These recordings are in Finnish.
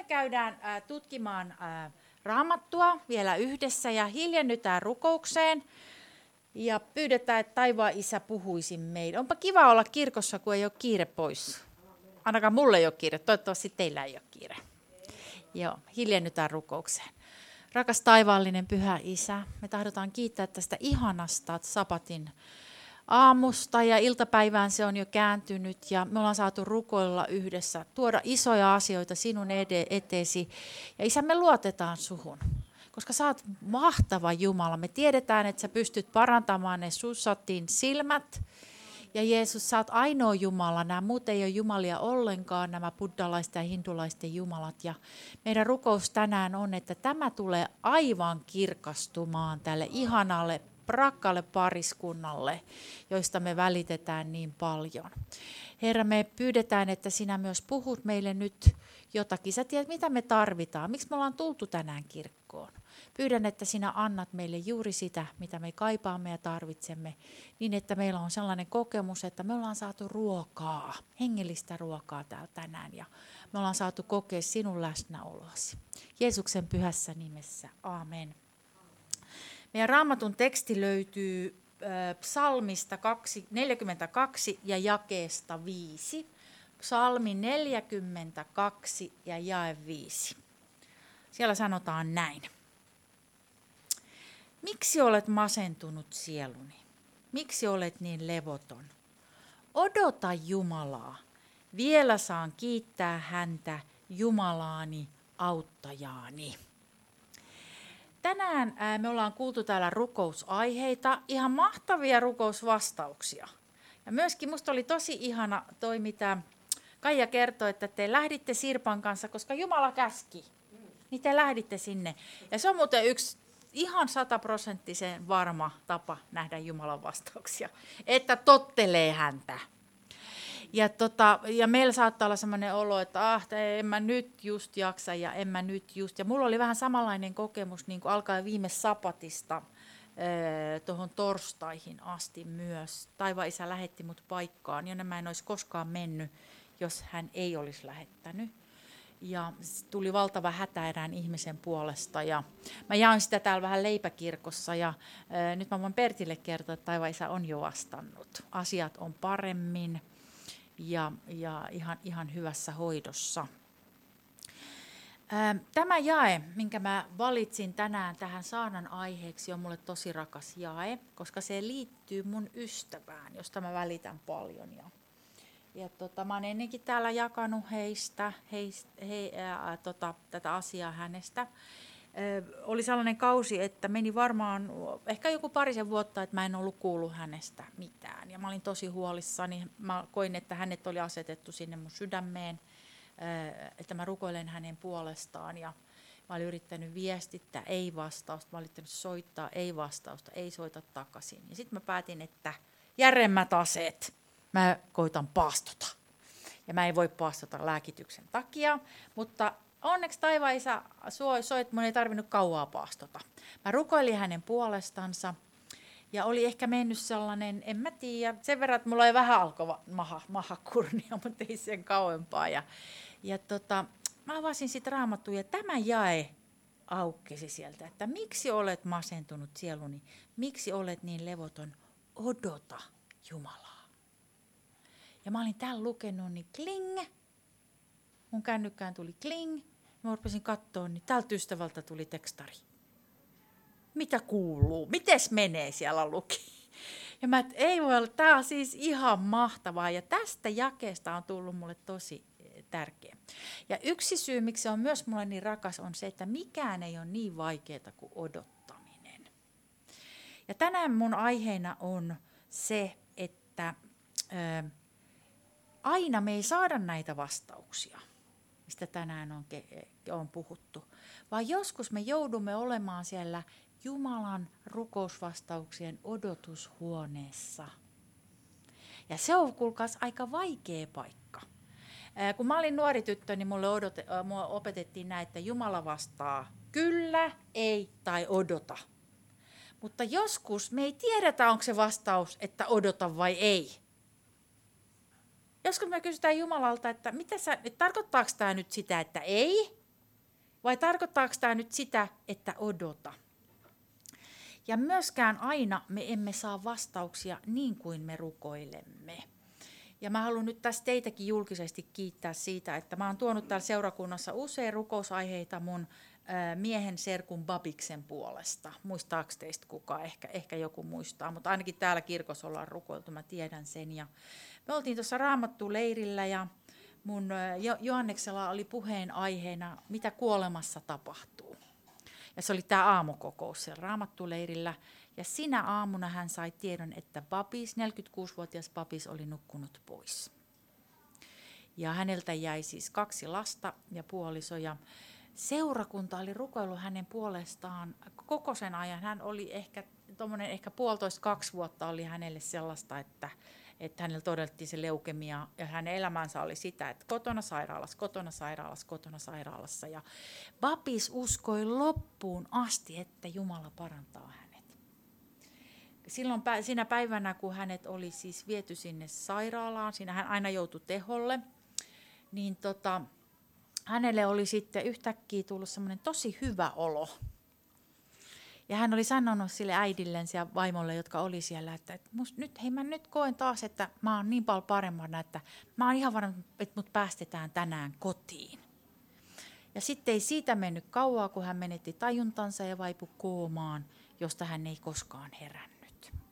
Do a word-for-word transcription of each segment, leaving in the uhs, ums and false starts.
käydään äh, tutkimaan äh, Raamattua vielä yhdessä ja hiljennytään rukoukseen ja pyydetään, että taivaan Isä puhuisi meille. Onpa kiva olla kirkossa, kun ei ole kiire pois. Ainakaan mulle ei ole kiire, toivottavasti teillä ei ole kiire. Joo, hiljennytään rukoukseen. Rakas taivaallinen Pyhä Isä, me tahdotaan kiittää tästä ihanasta sabatin aamusta ja iltapäivään se on jo kääntynyt ja me ollaan saatu rukoilla yhdessä, tuoda isoja asioita sinun ede- eteesi. Ja Isä, me luotetaan suhun, koska sä oot mahtava Jumala. Me tiedetään, että sä pystyt parantamaan ne Susatin silmät. Ja Jeesus, sä oot ainoa Jumala. Nämä muut ei ole jumalia ollenkaan, nämä buddhalaisten ja hindulaisten jumalat. Ja meidän rukous tänään on, että tämä tulee aivan kirkastumaan tälle ihanalle, rakkaalle pariskunnalle, joista me välitetään niin paljon. Herra, me pyydetään, että sinä myös puhut meille nyt jotakin. Sä tiedät, mitä me tarvitaan. Miksi me ollaan tultu tänään kirkkoon? Pyydän, että sinä annat meille juuri sitä, mitä me kaipaamme ja tarvitsemme, niin että meillä on sellainen kokemus, että me ollaan saatu ruokaa, hengellistä ruokaa täällä tänään ja me ollaan saatu kokea sinun läsnäoloasi. Jeesuksen pyhässä nimessä. Aamen. Meidän Raamatun teksti löytyy psalmista neljäkymmentäkaksi ja jakeesta viisi. Psalmi neljäkymmentäkaksi ja jae viisi. Siellä sanotaan näin. Miksi olet masentunut sieluni? Miksi olet niin levoton? Odota Jumalaa. Vielä saan kiittää häntä, Jumalaani, auttajaani. Tänään me ollaan kuultu täällä rukousaiheita, ihan mahtavia rukousvastauksia. Ja myöskin musta oli tosi ihana toi, mitä Kaija kertoi, että te lähditte Sirpan kanssa, koska Jumala käski. Niin te lähditte sinne. Ja se on muuten yksi ihan sataprosenttisen varma tapa nähdä Jumalan vastauksia, että tottelee häntä. Ja, tota, ja meillä saattaa olla sellainen olo, että ah, en mä nyt just jaksa ja en mä nyt just. Ja mulla oli vähän samanlainen kokemus niin kuin alkaen viime sapatista tuohon torstaihin asti myös. Taivaan Isä lähetti mut paikkaan, jonne mä en olisi koskaan mennyt, jos hän ei olisi lähettänyt. Ja tuli valtava hätä erään ihmisen puolesta ja mä jaoin sitä täällä vähän leipäkirkossa ja ää, nyt mä voin Pertille kertoa, että taivaan Isä on jo vastannut. Asiat on paremmin ja, ja ihan, ihan hyvässä hoidossa. Ää, tämä jae, minkä mä valitsin tänään tähän saarnan aiheeksi, on mulle tosi rakas jae, koska se liittyy mun ystävään, josta mä välitän paljon. Ja Ja tota, mä oon ennenkin täällä jakanut heistä, heist, he, ää, tota, tätä asiaa hänestä. Ö, oli sellainen kausi, että meni varmaan ehkä joku parisen vuotta, että mä en ollut kuullut hänestä mitään. Ja mä olin tosi huolissani. Mä koin, että hänet oli asetettu sinne mun sydämeen, ö, että mä rukoilen hänen puolestaan. Ja mä olin yrittänyt viestittää, ei vastausta. Mä olin yrittänyt soittaa, ei vastausta, ei soita takaisin. Ja sitten mä päätin, että järjemmät aseet. Mä koitan paastota. Ja mä en voi paastota lääkityksen takia, mutta onneksi taivaan Isä soi, että mun ei tarvinnut kauaa paastota. Mä rukoilin hänen puolestansa ja oli ehkä mennyt sellainen, en mä tiedä, sen verran, että mulla ei vähän alkoi maha, mahakurnia, mutta ei sen kauempaa. Ja, ja tota, mä avasin sitten Raamattua ja tämä jae aukkesi sieltä, että miksi olet masentunut sieluni, miksi olet niin levoton, odota Jumalaa. Ja mä olin täällä lukenut, niin kling, mun kännykkään tuli kling, mä rupesin katsoa, niin tältä ystävältä tuli tekstari. Mitä kuuluu? Mites menee siellä luki? Ja mä, et, ei voi olla, tää on siis ihan mahtavaa ja tästä jakeesta on tullut mulle tosi tärkeä. Ja yksi syy, miksi se on myös mulle niin rakas, on se, että mikään ei ole niin vaikeaa kuin odottaminen. Ja tänään mun aiheena on se, että Ö, aina me ei saada näitä vastauksia, mistä tänään on, on puhuttu, vaan joskus me joudumme olemaan siellä Jumalan rukousvastauksien odotushuoneessa. Ja se on, kuulkaas, aika vaikea paikka. Ää, kun mä olin nuori tyttö, niin mulle odote, äh, mua opetettiin näin, että Jumala vastaa kyllä, ei tai odota. Mutta joskus me ei tiedetä, onko se vastaus, että odota vai ei. Joskus me kysytään Jumalalta, että mitä sä, tarkoittaako tämä nyt sitä, että ei? Vai tarkoittaako tämä nyt sitä, että odota? Ja myöskään aina me emme saa vastauksia niin kuin me rukoilemme. Ja mä haluan nyt tässä teitäkin julkisesti kiittää siitä, että mä oon tuonut täällä seurakunnassa usein rukousaiheita mun miehen serkun Babiksen puolesta. Muistaako teistä kukaan? Ehkä, ehkä joku muistaa, mutta ainakin täällä kirkossa ollaan rukoiltu, mä tiedän sen. Ja me oltiin tuossa Raamattu-leirillä ja mun Johanneksella oli puheen aiheena, mitä kuolemassa tapahtuu. Ja se oli tämä aamukokous siellä Raamattu-leirillä. Ja sinä aamuna hän sai tiedon, että Babis, neljäkymmentäkuusivuotias Babis oli nukkunut pois. Ja häneltä jäi siis kaksi lasta ja puoliso. Ja seurakunta oli rukoillut hänen puolestaan koko sen ajan. Hän oli ehkä, tommonen ehkä puolitoista, kaksi vuotta oli hänelle sellaista, että, että hänellä todettiin se leukemia. Ja hänen elämänsä oli sitä, että kotona sairaalassa, kotona sairaalassa, kotona sairaalassa. Ja Babis uskoi loppuun asti, että Jumala parantaa hänet. Silloin siinä päivänä, kun hänet oli siis viety sinne sairaalaan, siinä hän aina joutui teholle, niin tota, hänelle oli sitten yhtäkkiä tullut semmoinen tosi hyvä olo. Ja hän oli sanonut sille äidillensä ja vaimolle, jotka oli siellä, että, että must, nyt, hei, mä nyt koen taas, että mä oon niin paljon paremmana, että mä oon ihan varma, että mut päästetään tänään kotiin. Ja sitten ei siitä mennyt kauaa, kun hän menetti tajuntansa ja vaipui koomaan, josta hän ei koskaan herännyt.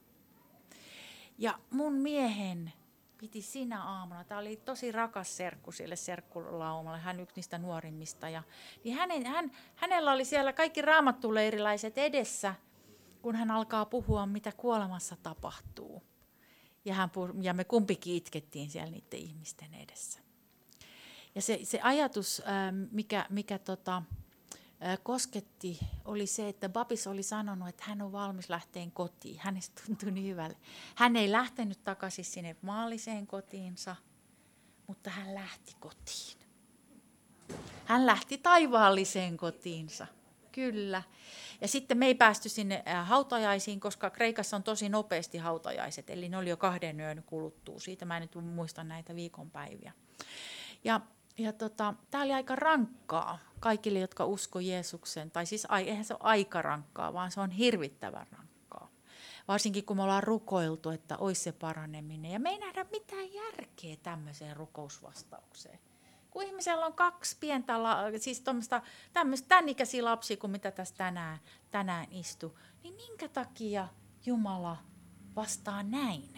Ja mun miehen piti sinä aamuna, tämä oli tosi rakas serkku sille serkkulaumalle, hän yksi niistä nuorimmista. Ja, niin hänen, hän, hänellä oli siellä kaikki raamattuleirilaiset edessä, kun hän alkaa puhua, mitä kuolemassa tapahtuu. Ja, hän, ja me kumpikin itkettiin siellä niiden ihmisten edessä. Ja se, se ajatus, mikä, mikä tota, kosketti, oli se, että Babis oli sanonut, että hän on valmis lähteen kotiin. Hänestä tuntui niin hyvälle. Hän ei lähtenyt takaisin sinne maalliseen kotiinsa, mutta hän lähti kotiin. Hän lähti taivaalliseen kotiinsa, kyllä. Ja sitten me ei päästy sinne hautajaisiin, koska Kreikassa on tosi nopeasti hautajaiset, eli ne oli jo kahden yön kuluttua. Siitä mä en nyt muista näitä viikonpäiviä. Ja Ja tota, tämä oli aika rankkaa kaikille, jotka usko Jeesuksen. Tai siis eihän se ole aika rankkaa, vaan se on hirvittävän rankkaa. Varsinkin kun me ollaan rukoiltu, että olisi se paraneminen. Ja me ei nähdä mitään järkeä tämmöiseen rukousvastaukseen. Kun ihmisellä on kaksi pientä, siis tämmöistä tämän ikäisiä lapsia kuin mitä tässä tänään, tänään istuu, niin minkä takia Jumala vastaa näin?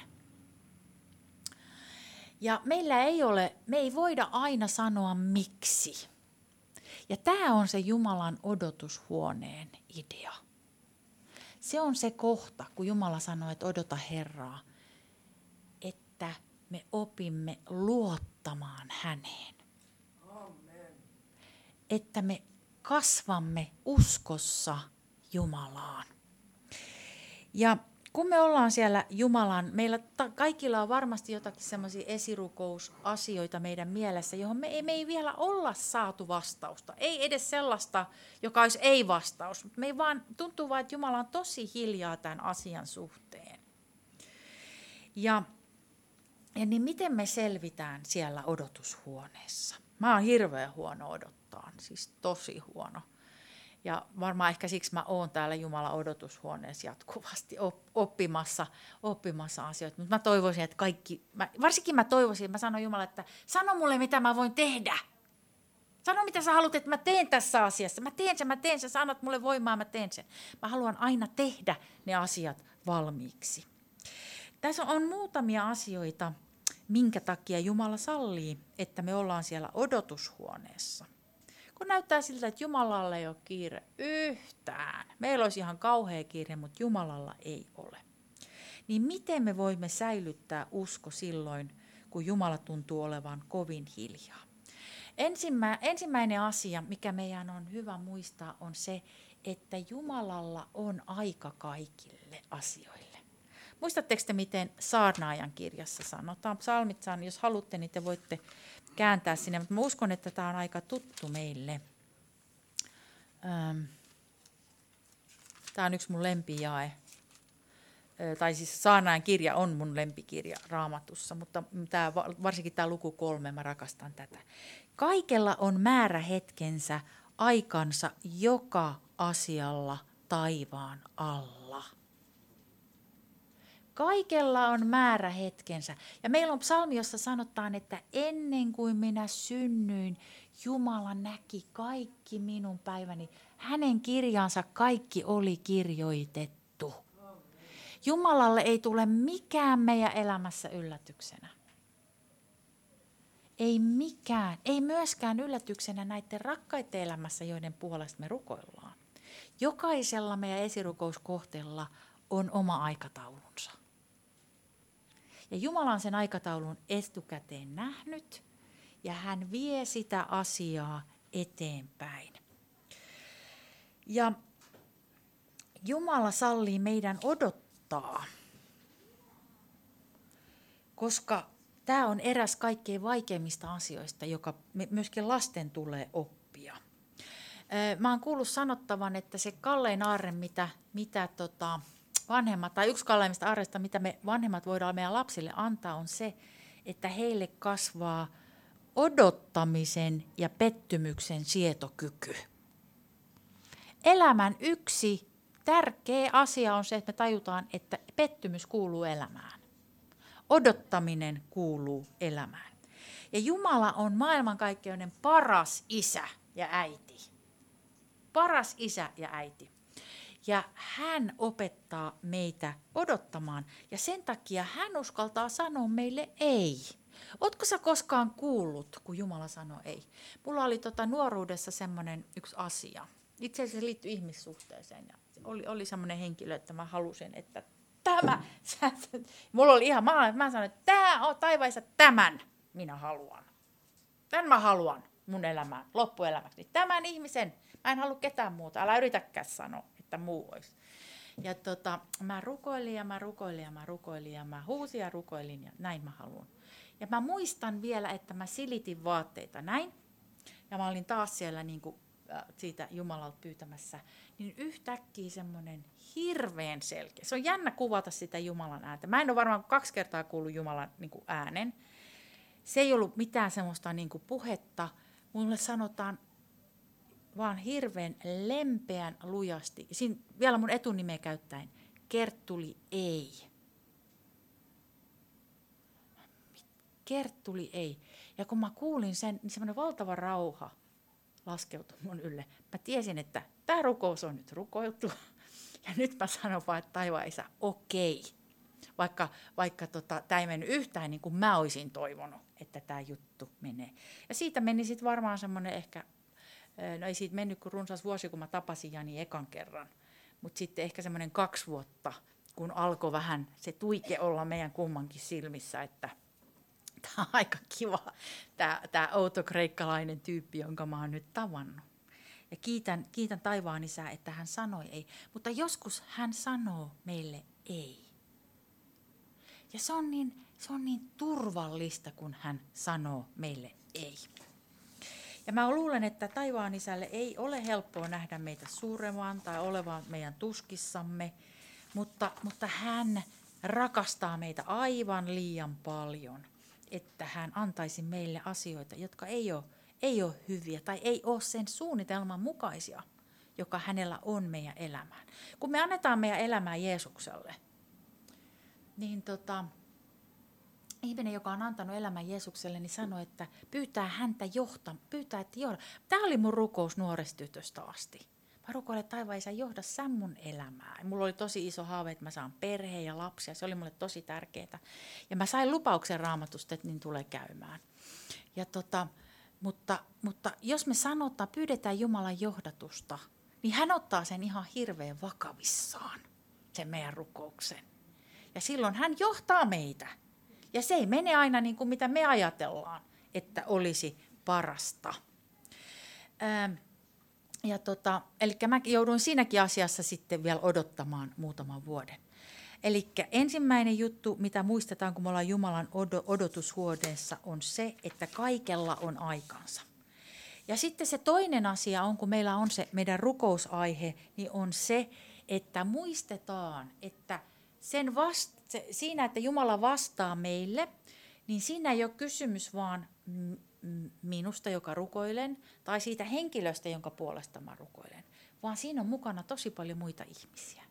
Ja meillä ei ole, me ei voida aina sanoa miksi. Ja tämä on se Jumalan odotushuoneen idea. Se on se kohta, kun Jumala sanoo, että odota Herraa, että me opimme luottamaan häneen. Amen. Että me kasvamme uskossa Jumalaan. Ja kun me ollaan siellä Jumalan, meillä ta- kaikilla on varmasti jotakin semmoisia esirukousasioita meidän mielessä, johon me ei, me ei vielä olla saatu vastausta. Ei edes sellaista, joka olisi ei-vastaus. Me ei vaan, tuntuu vaan, että Jumala on tosi hiljaa tämän asian suhteen. Ja, ja niin miten me selvitään siellä odotushuoneessa? Mä oon hirveän huono odottaa, siis tosi huono. Ja varmaan ehkä siksi mä oon täällä Jumalan odotushuoneessa jatkuvasti oppimassa, oppimassa asioita. Mutta mä toivoisin, että kaikki, mä, varsinkin mä toivoisin, että mä sanon Jumala, että sano mulle, mitä mä voin tehdä. Sano, mitä sä haluat, että mä teen tässä asiassa. Mä teen sen, mä teen sen, sä annat mulle voimaa, mä teen sen. Mä haluan aina tehdä ne asiat valmiiksi. Tässä on muutamia asioita, minkä takia Jumala sallii, että me ollaan siellä odotushuoneessa. Kun näyttää siltä, että Jumalalla ei ole kiire yhtään. Meillä olisi ihan kauhea kiire, mutta Jumalalla ei ole. Niin miten me voimme säilyttää usko silloin, kun Jumala tuntuu olevan kovin hiljaa? Ensimmä, ensimmäinen asia, mikä meidän on hyvä muistaa, on se, että Jumalalla on aika kaikille asioille. Muistatteko te, miten Saarnaajan kirjassa sanotaan? Psalmit, jos haluatte, niin te voitte kääntää sinne, mutta mä uskon, että tämä on aika tuttu meille. Tämä on yksi mun lempijae. Tai siis Saarnaajan kirja on mun lempikirja Raamatussa, mutta tämä, varsinkin tämä luku kolme, mä rakastan tätä. Kaikella on määrä hetkensä aikansa joka asialla taivaan alla. Kaikella on määrä hetkensä. Ja meillä on psalmi, jossa sanotaan, että ennen kuin minä synnyin, Jumala näki kaikki minun päiväni. Hänen kirjansa kaikki oli kirjoitettu. Jumalalle ei tule mikään meidän elämässä yllätyksenä. Ei mikään, ei myöskään yllätyksenä näiden rakkaiden elämässä, joiden puolesta me rukoillaan. Jokaisella meidän esirukouskohteella on oma aikataulunsa. Ja Jumala on sen aikataulun etukäteen nähnyt ja hän vie sitä asiaa eteenpäin. Ja Jumala sallii meidän odottaa, koska tämä on eräs kaikkein vaikeimmista asioista, joka myöskin lasten tulee oppia. Mä oon kuullut sanottavan, että se kallein aarre, mitä, mitä tota vanhemmat, tai yksi kalleimmista aarreista, mitä me vanhemmat voidaan meidän lapsille antaa, on se, että heille kasvaa odottamisen ja pettymyksen sietokyky. Elämän yksi tärkeä asia on se, että me tajutaan, että pettymys kuuluu elämään. Odottaminen kuuluu elämään. Ja Jumala on maailmankaikkeuden paras isä ja äiti. Paras isä ja äiti. Ja hän opettaa meitä odottamaan. Ja sen takia hän uskaltaa sanoa meille ei. Ootko sä koskaan kuullut, kun Jumala sanoo ei? Mulla oli tota nuoruudessa semmoinen yksi asia. Itse asiassa se liittyi ihmissuhteeseen. Ja oli, oli semmoinen henkilö, että mä halusin, että tämä, sä, mulla oli ihan, mä, mä sanoin, että tämä on taivaissa, tämän minä haluan. Tämän mä haluan mun elämään, loppuelämäksi. Tämän ihmisen, mä en halua ketään muuta, älä yritäkään sanoa, että muu olisi. Ja tota, mä rukoilin ja mä rukoilin ja mä rukoilin ja mä huusin ja rukoilin ja näin mä haluan. Ja mä muistan vielä, että mä silitin vaatteita näin. Ja mä olin taas siellä niin kuin, äh, siitä Jumalalta pyytämässä. Niin yhtäkkiä semmoinen hirveän selkeä. Se on jännä kuvata sitä Jumalan ääntä. Mä en ole varmaan kaksi kertaa kuullut Jumalan niin kuin äänen. Se ei ollut mitään semmoista niin kuin puhetta. Mulle sanotaan vaan hirveän lempeän lujasti. Siinä vielä mun etunimeä käyttäen. Kerttuli ei. Kerttuli ei. Ja kun mä kuulin sen, niin semmoinen valtava rauha laskeutui mun ylle. Mä tiesin, että tämä rukous on nyt rukoiltu. Ja nyt mä sanon vaan, että taivaan isä, okei. Vaikka, vaikka tota, tämä ei mennyt yhtään niin kuin mä olisin toivonut, että tämä juttu menee. Ja siitä meni sitten varmaan semmoinen ehkä, no ei siitä mennyt kuin runsas vuosi, kun mä tapasin Jani ekan kerran. Mutta sitten ehkä semmoinen kaksi vuotta, kun alkoi vähän se tuike olla meidän kummankin silmissä, että tämä on aika kiva, tämä, tämä outo kreikkalainen tyyppi, jonka mä oon nyt tavannut. Ja kiitän, kiitän taivaan isää, että hän sanoi ei. Mutta joskus hän sanoo meille ei. Ja se on niin, se on niin turvallista, kun hän sanoo meille ei. Ja mä luulen, että taivaan isälle ei ole helppoa nähdä meitä suuremman tai olevan meidän tuskissamme, mutta, mutta hän rakastaa meitä aivan liian paljon, että hän antaisi meille asioita, jotka ei ole, ei ole hyviä tai ei ole sen suunnitelman mukaisia, joka hänellä on meidän elämään. Kun me annetaan meidän elämää Jeesukselle, niin tota, ihminen, joka on antanut elämän Jeesukselle, niin sanoi, että pyytää häntä johtaa, pyytää, että johda. Tämä oli mun rukous nuoresta tytöstä asti. Mä rukoilen, että taivaan isä, johda sä mun elämää. Mulla oli tosi iso haave, että mä saan perheen ja lapsia. Se oli mulle tosi tärkeää. Ja mä sain lupauksen Raamatusta, että niin tulee käymään. Ja tota, mutta, mutta jos me sanotaan, pyydetään Jumalan johdatusta, niin hän ottaa sen ihan hirveän vakavissaan, sen meidän rukouksen. Ja silloin hän johtaa meitä. Ja se ei mene aina niin kuin mitä me ajatellaan, että olisi parasta. Ähm, ja tota, eli mä jouduin siinäkin asiassa sitten vielä odottamaan muutaman vuoden. Eli ensimmäinen juttu, mitä muistetaan, kun me ollaan Jumalan odotushuoneessa, on se, että kaikella on aikansa. Ja sitten se toinen asia on, kun meillä on se meidän rukousaihe, niin on se, että muistetaan, että sen vast, se, siinä, että Jumala vastaa meille, niin siinä ei ole kysymys vaan minusta, joka rukoilen, tai siitä henkilöstä, jonka puolesta mä rukoilen, vaan siinä on mukana tosi paljon muita ihmisiä.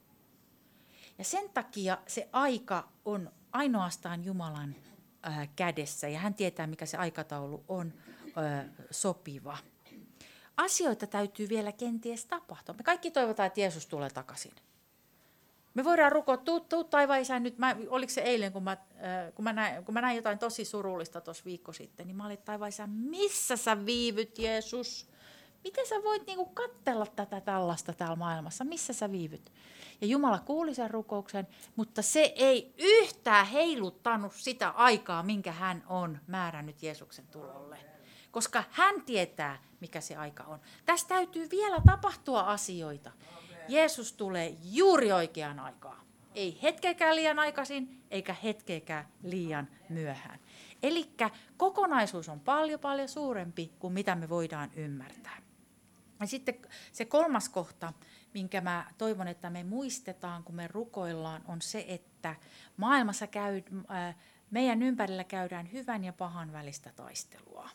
Ja sen takia se aika on ainoastaan Jumalan ää, kädessä, ja hän tietää, mikä se aikataulu on ää, sopiva. Asioita täytyy vielä kenties tapahtua. Me kaikki toivotaan, että Jeesus tulee takaisin. Me voidaan rukoa, tuu, tuu taivaan Isä nyt. Mä, oliko se eilen, kun mä, äh, kun, mä näin, kun mä näin jotain tosi surullista tuossa viikko sitten, niin mä olin, taivaan Isä, missä sä viivyt, Jeesus? Miten sä voit niinku katsella tätä tällaista täällä maailmassa? Missä sä viivyt? Ja Jumala kuuli sen rukouksen, mutta se ei yhtään heiluttanut sitä aikaa, minkä hän on määrännyt Jeesuksen tulolle. Koska hän tietää, mikä se aika on. Tässä täytyy vielä tapahtua asioita. Jeesus tulee juuri oikeaan aikaan. Ei hetkeäkään liian aikaisin, eikä hetkeäkään liian myöhään. Elikkä kokonaisuus on paljon, paljon suurempi kuin mitä me voidaan ymmärtää. Ja sitten se kolmas kohta, minkä mä toivon, että me muistetaan, kun me rukoillaan, on se, että maailmassa käy, äh, meidän ympärillä käydään hyvän ja pahan välistä taistelua.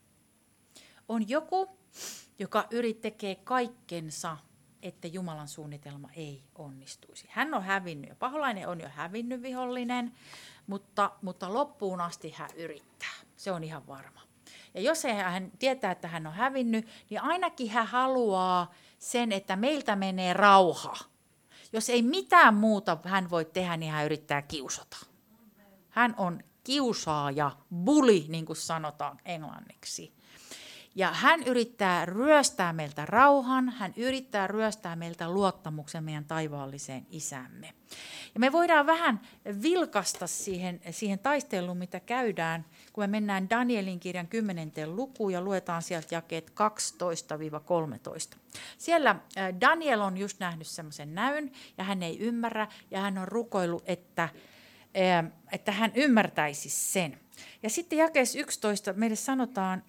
On joku, joka yrittää kaikkensa, että Jumalan suunnitelma ei onnistuisi. Hän on hävinnyt, paholainen on jo hävinnyt vihollinen, mutta, mutta loppuun asti hän yrittää. Se on ihan varma. Ja jos hän tietää, että hän on hävinnyt, niin ainakin hän haluaa sen, että meiltä menee rauha. Jos ei mitään muuta hän voi tehdä, niin hän yrittää kiusata. Hän on kiusaaja, bully, niin kuin sanotaan englanniksi. Ja hän yrittää ryöstää meiltä rauhan, hän yrittää ryöstää meiltä luottamuksen meidän taivaalliseen isämme. Ja me voidaan vähän vilkasta siihen, siihen taisteluun, mitä käydään, kun me mennään Danielin kirjan kymmenenteen lukuun ja luetaan sieltä jakeet kaksitoista kolmetoista. Siellä Daniel on just nähnyt semmoisen näyn ja hän ei ymmärrä ja hän on rukoillut, että, että hän ymmärtäisi sen. Ja sitten jakeessa yksitoista meille sanotaan...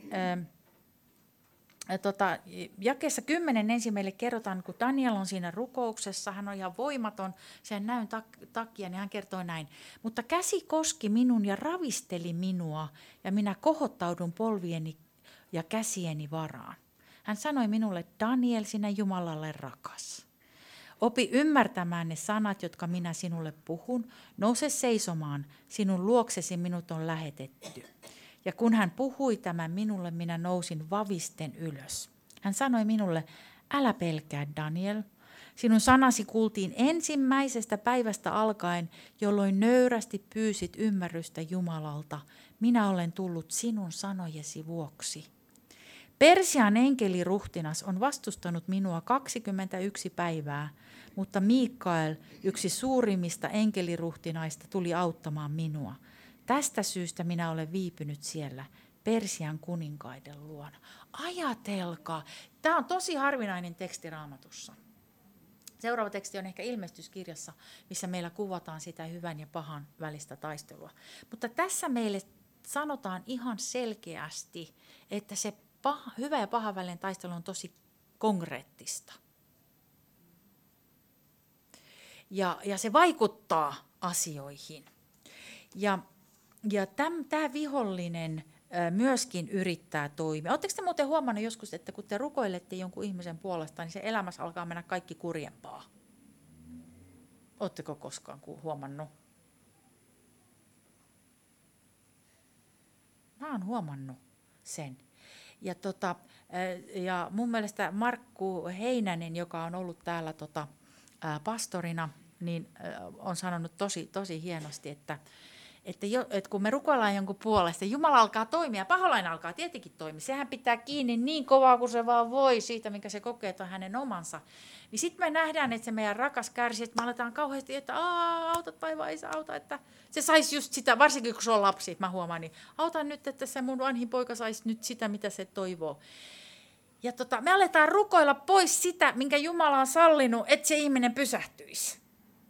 Tota, jakeessa kymmenen ensin meille kerrotaan, kun Daniel on siinä rukouksessa, hän on ihan voimaton sen näyn takia, niin hän kertoo näin. Mutta käsi koski minun ja ravisteli minua, ja minä kohottaudun polvieni ja käsieni varaan. Hän sanoi minulle, Daniel, sinä Jumalalle rakas. Opi ymmärtämään ne sanat, jotka minä sinulle puhun. Nouse seisomaan, sinun luoksesi minut on lähetetty. Ja kun hän puhui tämän minulle, minä nousin vavisten ylös. Hän sanoi minulle, älä pelkää Daniel. Sinun sanasi kuultiin ensimmäisestä päivästä alkaen, jolloin nöyrästi pyysit ymmärrystä Jumalalta. Minä olen tullut sinun sanojesi vuoksi. Persian enkeliruhtinas on vastustanut minua kaksikymmentäyksi päivää, mutta Mikael, yksi suurimmista enkeliruhtinaista, tuli auttamaan minua. Tästä syystä minä olen viipynyt siellä Persian kuninkaiden luona. Ajatelkaa, tämä on tosi harvinainen teksti Raamatussa. Seuraava teksti on ehkä ilmestyskirjassa, missä meillä kuvataan sitä hyvän ja pahan välistä taistelua. Mutta tässä meille sanotaan ihan selkeästi, että se paha, hyvä ja pahan välinen taistelu on tosi konkreettista. Ja, ja se vaikuttaa asioihin. Ja Ja tämä vihollinen ä, myöskin yrittää toimia. Oletteko te muuten huomannut joskus, että kun te rukoilette jonkun ihmisen puolesta, niin se elämässä alkaa mennä kaikki kurjempaa? Oletteko koskaan huomannut? Mä oon huomannut sen. Ja, tota, ja mun mielestä Markku Heinänen, joka on ollut täällä tota, ä, pastorina, niin ä, on sanonut tosi, tosi hienosti, että Että, jo, että kun me rukoillaan jonkun puolesta, Jumala alkaa toimia, paholainen alkaa tietenkin toimia. Sehän pitää kiinni niin kovaa kuin se vaan voi siitä, minkä se kokee, että on hänen omansa. Niin sitten me nähdään, että se meidän rakas kärsii, että me aletaan kauheasti, että auta taivaan Isä, auta, että se saisi just sitä, varsinkin kun se on lapsi, mä huomaan, niin auta nyt, että se mun vanhin poika saisi nyt sitä, mitä se toivoo. Ja tota, me aletaan rukoilla pois sitä, minkä Jumala on sallinut, että se ihminen pysähtyisi.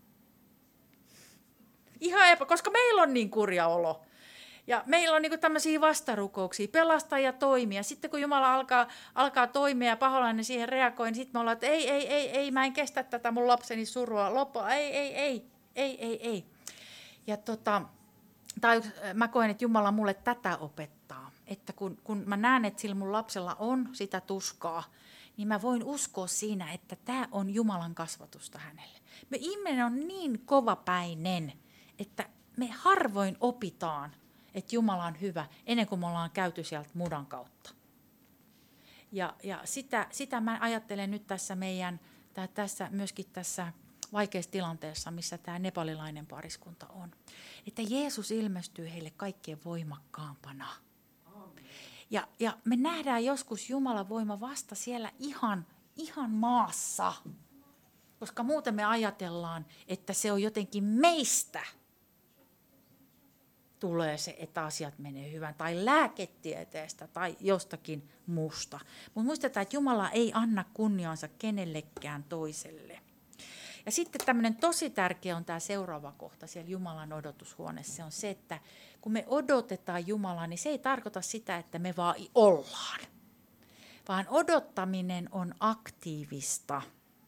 Ihan epä, koska meillä on niin kurja olo. Ja meillä on niinku tämmöisiä vastarukouksia, pelastaa ja toimia. Sitten kun Jumala alkaa, alkaa toimia ja paholainen siihen reagoi, niin sitten me ollaan, että ei, ei, ei, ei, mä en kestä tätä mun lapseni surua. Loppu, ei, ei, ei, ei, ei, ei. Ja tota, tai mä koen, että Jumala mulle tätä opettaa. että kun, kun mä näen, että sillä mun lapsella on sitä tuskaa, niin mä voin uskoa siinä, että tämä on Jumalan kasvatusta hänelle. Me ihminen on niin kovapäinen, että me harvoin opitaan, että Jumala on hyvä, ennen kuin me ollaan käyty sieltä mudan kautta. Ja, ja sitä, sitä mä ajattelen nyt tässä meidän, tää, tässä, myöskin tässä vaikeassa tilanteessa, missä tämä nepalilainen pariskunta on. Että Jeesus ilmestyy heille kaikkein voimakkaampana. Ja, ja me nähdään joskus Jumalan voima vasta siellä ihan, ihan maassa. Koska muuten me ajatellaan, että se on jotenkin meistä tulee se, että asiat menee hyvän. Tai lääketieteestä tai jostakin muusta. Mutta muistetaan, että Jumala ei anna kunniansa kenellekään toiselle. Ja sitten tämmöinen tosi tärkeä on tämä seuraava kohta siellä Jumalan odotushuoneessa. Se on se, että kun me odotetaan Jumalaa, niin se ei tarkoita sitä, että me vaan ollaan. Vaan odottaminen on aktiivista.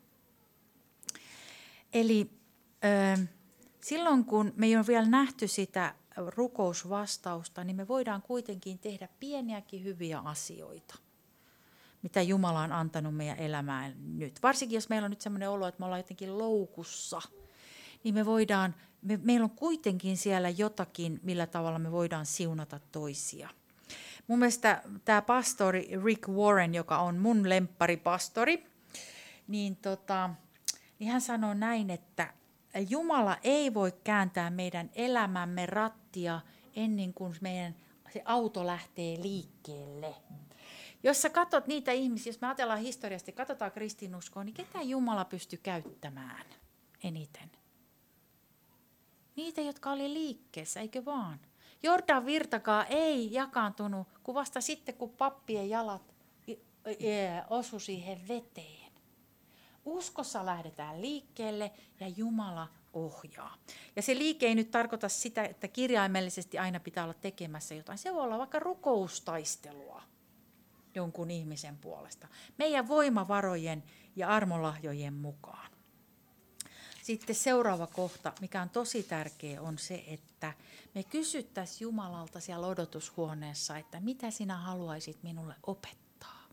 Eli äh, silloin kun me ei ole vielä nähty sitä rukousvastausta, niin me voidaan kuitenkin tehdä pieniäkin hyviä asioita, mitä Jumala on antanut meidän elämään nyt. Varsinkin jos meillä on nyt sellainen olo, että me ollaan jotenkin loukussa, niin me voidaan, me, meillä on kuitenkin siellä jotakin, millä tavalla me voidaan siunata toisia. Mun mielestä tämä pastori Rick Warren, joka on mun lempparipastori, niin, tota, niin hän sanoo näin, että Jumala ei voi kääntää meidän elämämme rattia ennen kuin meidän se auto lähtee liikkeelle. Jos sä katsot niitä ihmisiä, jos me ajatellaan historiasta, katsotaan kristinuskoa, niin ketä Jumala pystyi käyttämään eniten? Niitä, jotka oli liikkeessä, eikö vaan? Jordan virtakaan ei jakaantunut, kun vasta sitten, kun pappien jalat osu siihen veteen. Uskossa lähdetään liikkeelle ja Jumala ohjaa. Ja se liike ei nyt tarkoita sitä, että kirjaimellisesti aina pitää olla tekemässä jotain. Se voi olla vaikka rukoustaistelua jonkun ihmisen puolesta. Meidän voimavarojen ja armolahjojen mukaan. Sitten seuraava kohta, mikä on tosi tärkeä, on se, että me kysyttäisiin Jumalalta siellä odotushuoneessa, että mitä sinä haluaisit minulle opettaa.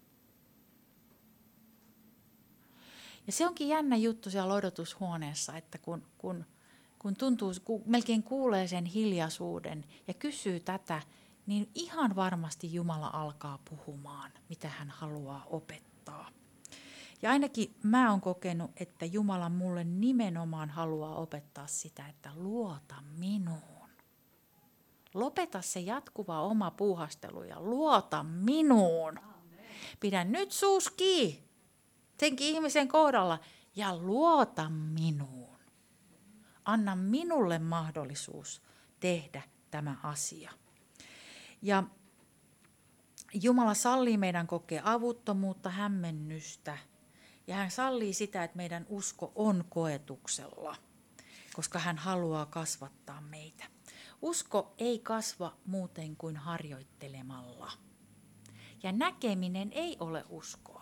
Ja se onkin jännä juttu siellä odotushuoneessa, että kun, kun, kun tuntuu, kun melkein kuulee sen hiljaisuuden ja kysyy tätä, niin ihan varmasti Jumala alkaa puhumaan, mitä hän haluaa opettaa. Ja ainakin mä oon kokenut, että Jumala mulle nimenomaan haluaa opettaa sitä, että luota minuun. Lopeta se jatkuva oma puuhastelu ja luota minuun. Pidä nyt suus kiinni senkin ihmisen kohdalla ja luota minuun. Anna minulle mahdollisuus tehdä tämä asia. Ja Jumala sallii meidän kokea avuttomuutta, hämmennystä. Ja hän sallii sitä, että meidän usko on koetuksella, koska hän haluaa kasvattaa meitä. Usko ei kasva muuten kuin harjoittelemalla. Ja näkeminen ei ole uskoa.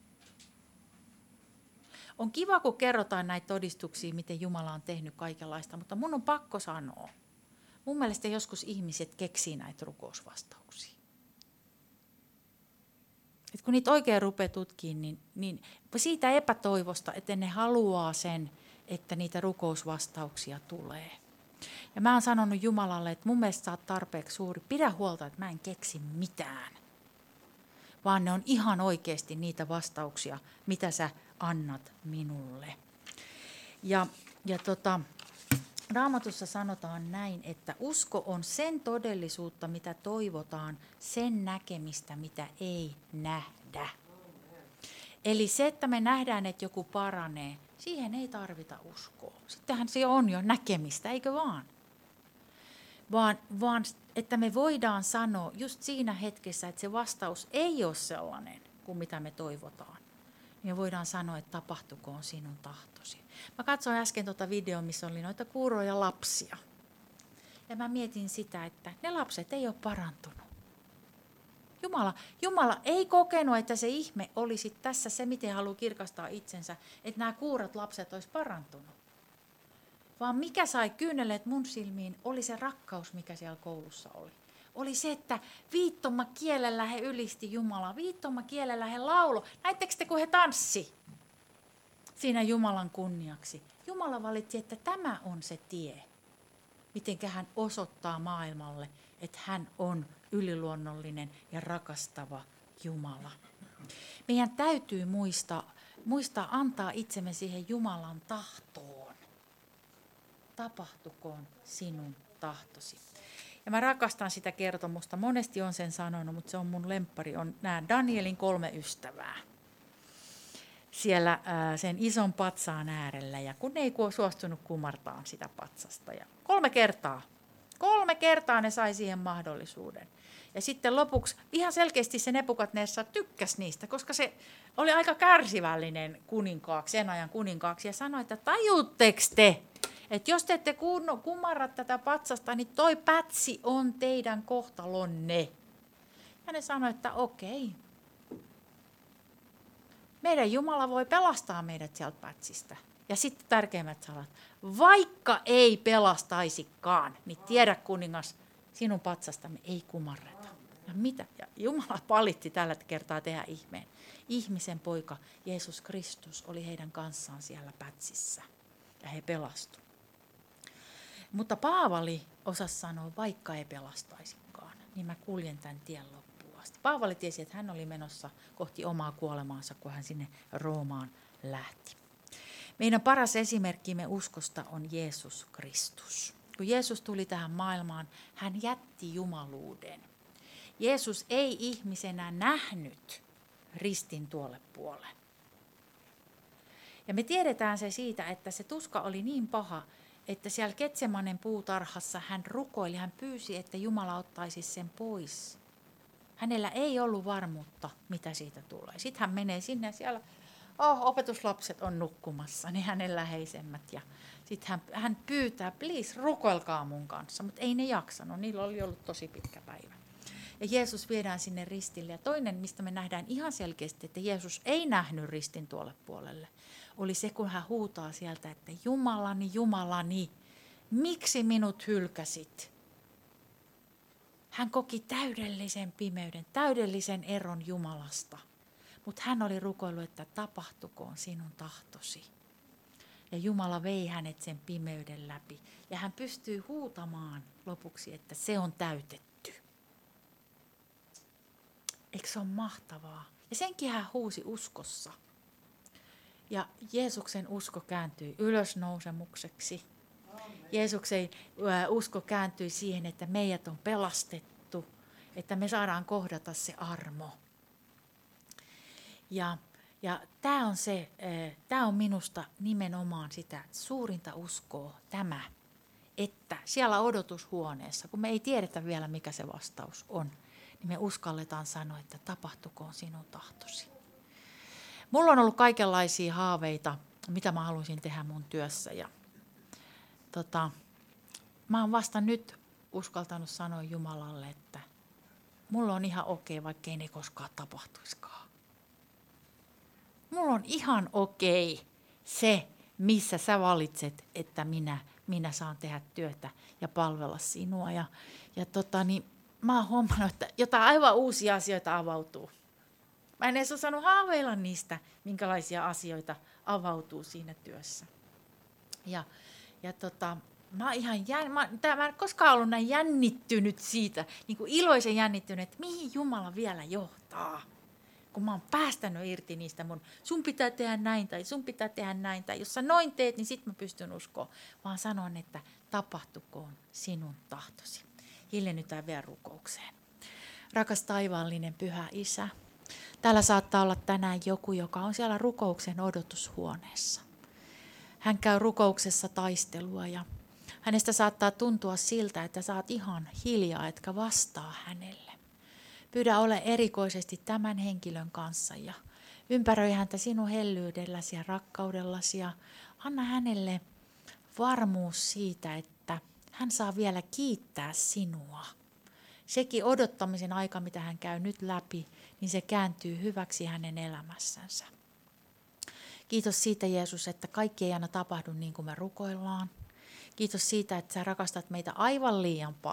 On kiva, kun kerrotaan näitä todistuksia, miten Jumala on tehnyt kaikenlaista, mutta mun on pakko sanoa. Mun mielestä joskus ihmiset keksii näitä rukousvastauksia. Et kun niitä oikein rupeaa tutkimaan, niin, niin siitä epätoivosta, että ne haluaa sen, että niitä rukousvastauksia tulee. Ja mä oon sanonut Jumalalle, että mun mielestä sä oot tarpeeksi suuri. Pidä huolta, että mä en keksi mitään. Vaan ne on ihan oikeasti niitä vastauksia, mitä sä annat minulle. Ja, ja tota, Raamatussa sanotaan näin, että usko on sen todellisuutta, mitä toivotaan, sen näkemistä, mitä ei nähdä. Eli se, että me nähdään, että joku paranee, siihen ei tarvita uskoa. Sittenhän se on jo näkemistä, eikö vaan? Vaan, vaan että me voidaan sanoa just siinä hetkessä, että se vastaus ei ole sellainen kuin mitä me toivotaan. Niin voidaan sanoa, että tapahtukoon sinun tahtosi. Mä katsoin äsken tuota videoa, missä oli noita kuuroja lapsia. Ja mä mietin sitä, että ne lapset ei ole parantunut. Jumala, Jumala ei kokenut, että se ihme olisi tässä se, miten haluaa kirkastaa itsensä, että nämä kuurat lapset olisi parantunut. Vaan mikä sai kyyneleet mun silmiin, oli se rakkaus, mikä siellä koulussa oli. oli se, että viittomakielellä he ylisti Jumalaa. Viittomakielellä he laulo. Näittekö te, kun he tanssi siinä Jumalan kunniaksi? Jumala valitsi, että tämä on se tie, miten hän osoittaa maailmalle, että hän on yliluonnollinen ja rakastava Jumala. Meidän täytyy muistaa, muistaa antaa itsemme siihen Jumalan tahtoon. Tapahtukoon sinun tahtosi. Ja mä rakastan sitä kertomusta. Monesti on sen sanonut, mutta se on mun lemppari. On nämä Danielin kolme ystävää siellä ää, sen ison patsaan äärellä. Ja kun ne ei suostunut kumartaan sitä patsasta. Ja kolme kertaa. Kolme kertaa ne sai siihen mahdollisuuden. Ja sitten lopuksi ihan selkeästi se Nebukadnessar tykkäsi niistä, koska se oli aika kärsivällinen kuninkaaksi, sen ajan kuninkaaksi. Ja sanoi, että tajuutteko te, että jos te ette kumarra tätä patsasta, niin toi pätsi on teidän kohtalonne. Ja ne sanoi, että okei. Meidän Jumala voi pelastaa meidät sieltä pätsistä. Ja sitten tärkeimmät sanat, vaikka ei pelastaisikaan, niin tiedä kuningas, sinun patsastamme ei kumarreta. Ja mitä? Ja Jumala palitti tällä kertaa tehdä ihmeen. Ihmisen poika Jeesus Kristus oli heidän kanssaan siellä pätsissä. Ja he pelastu. Mutta Paavali osasi sanoa, vaikka ei pelastaisikaan, niin mä kuljen tämän tien loppuun asti. Paavali tiesi, että hän oli menossa kohti omaa kuolemaansa, kun hän sinne Roomaan lähti. Meidän paras esimerkkimme uskosta on Jeesus Kristus. Kun Jeesus tuli tähän maailmaan, hän jätti jumaluuden. Jeesus ei ihmisenä nähnyt ristin tuolle puolen. Ja me tiedetään se siitä, että se tuska oli niin paha, että siellä Getsemanen puutarhassa hän rukoili, hän pyysi, että Jumala ottaisi sen pois. Hänellä ei ollut varmuutta, mitä siitä tulee. Sitten hän menee sinne ja siellä oh, opetuslapset on nukkumassa, niin hänen läheisemmät. Ja sitten hän, hän pyytää, please rukoilkaa mun kanssa, mutta ei ne jaksanut, niillä oli ollut tosi pitkä päivä. Ja Jeesus viedään sinne ristille. Ja toinen, mistä me nähdään ihan selkeästi, että Jeesus ei nähnyt ristin tuolle puolelle, oli se, kun hän huutaa sieltä, että Jumalani, Jumalani, miksi minut hylkäsit? Hän koki täydellisen pimeyden, täydellisen eron Jumalasta. Mutta hän oli rukoillut, että tapahtukoon sinun tahtosi. Ja Jumala vei hänet sen pimeyden läpi. Ja hän pystyy huutamaan lopuksi, että se on täytetty. Eikö se ole mahtavaa? Ja senkin hän huusi uskossa. Ja Jeesuksen usko kääntyi ylösnousemukseksi. Jeesuksen usko kääntyi siihen, että meidät on pelastettu, että me saadaan kohdata se armo. Ja, ja tämä on, se, tämä on minusta nimenomaan sitä suurinta uskoa, tämä, että siellä odotushuoneessa, kun me ei tiedetä vielä mikä se vastaus on, niin me uskalletaan sanoa, että tapahtukoon sinun tahtosi. Mulla on ollut kaikenlaisia haaveita, mitä mä haluaisin tehdä mun työssä. Ja, tota, mä oon vasta nyt uskaltanut sanoa Jumalalle, että mulla on ihan okei, vaikka ei ne koskaan tapahtuisikaan. Mulla on ihan okei se, missä sä valitset, että minä, minä saan tehdä työtä ja palvella sinua. Ja, ja tota, niin, mä oon huomannut, että jotain aivan uusia asioita avautuu. Mä en edes osannut haaveilla niistä, minkälaisia asioita avautuu siinä työssä. Ja, ja tota, mä, ihan jän, mä, tää, mä en koskaan ollut näin jännittynyt siitä, niin kuin iloisen jännittynyt, että mihin Jumala vielä johtaa. Kun mä oon päästänyt irti niistä mun, sun pitää tehdä näin tai sun pitää tehdä näin. Tai jos sä noin teet, niin sit mä pystyn uskoon. Vaan sanon, että tapahtukoon sinun tahtosi. Hiljennytään vielä rukoukseen. Rakas taivaallinen Pyhä Isä. Täällä saattaa olla tänään joku, joka on siellä rukouksen odotushuoneessa. Hän käy rukouksessa taistelua ja hänestä saattaa tuntua siltä, että sä oot ihan hiljaa, etkä vastaa hänelle. Pyydä ole erikoisesti tämän henkilön kanssa ja ympäröi häntä sinun hellyydelläsi ja rakkaudellasi ja anna hänelle varmuus siitä, että hän saa vielä kiittää sinua. Sekin odottamisen aika, mitä hän käy nyt läpi, niin se kääntyy hyväksi hänen elämässänsä. Kiitos siitä, Jeesus, että kaikki ei aina tapahdu niin kuin me rukoillaan. Kiitos siitä, että sä rakastat meitä aivan liian paljon,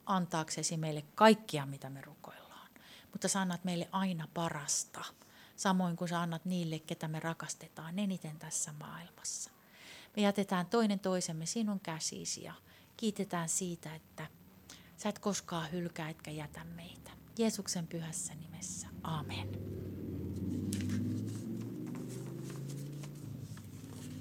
antaaksesi meille kaikkia, mitä me rukoillaan. Mutta sä annat meille aina parasta, samoin kuin sä annat niille, ketä me rakastetaan eniten tässä maailmassa. Me jätetään toinen toisemme sinun käsisi ja kiitetään siitä, että sä et koskaan hylkää etkä jätä meitä. Jeesuksen pyhässä nimessä. Amen.